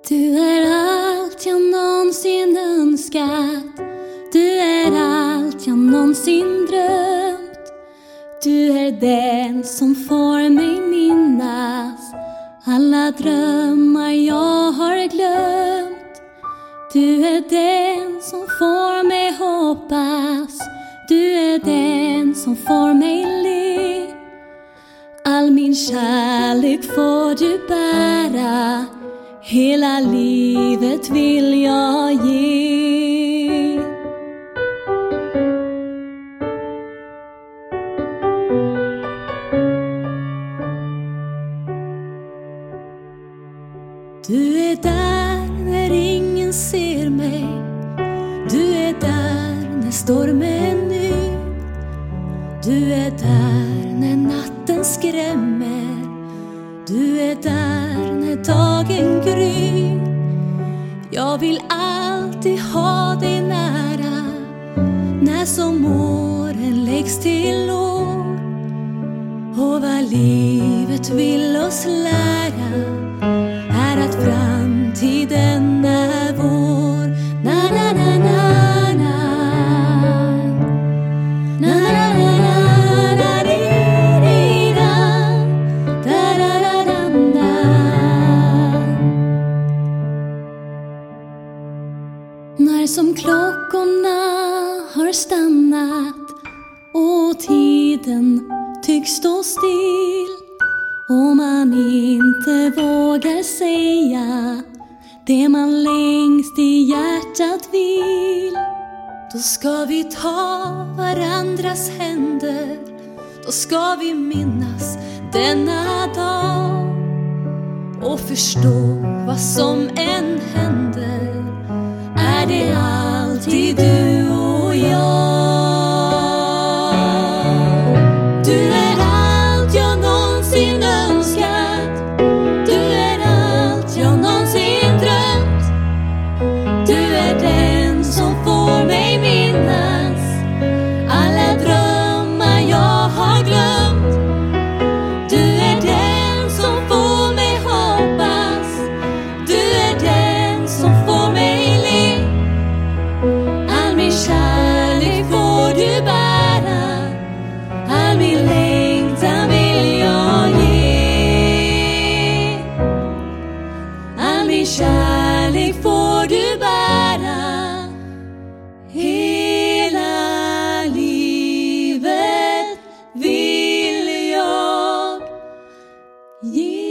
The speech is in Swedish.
Du är allt jag någonsin önskat. Du är allt jag någonsin drömt. Du är den som får mig minnas alla drömmar jag har glömt. Du är den som får mig hoppas. Du är den som får mig le. All min kärlek får du bära. Hela livet vill jag ge. Du är där när ingen ser mig. Du är där när stormen nu. Du är där när natten skrämmer. Du är där när dagen gryr. Jag vill alltid ha dig nära. När som åren läggs till år. Och vad livet vill oss lära är att framtiden är vår. Na na na na na. Na na na na na di da. Da da da da da. När som klockorna har stannat och tiden tycks stå still och man inte vågar säga det man längst i hjärtat vill. Då ska vi ta varandras händer. Då ska vi minnas denna dag och förstå vad som än händer är det alltid du och jag. Du är allt jag någonsin önskat. Du är allt jag någonsin drömt. Du är den som får mig minnas alla drömmar jag har glömt. Du är den som får mig hoppas. Du är den som får mig le. All min kärlek får du bära. All min längtan vill jag ge. All min kärlek får du bära. Hela livet vill jag ge.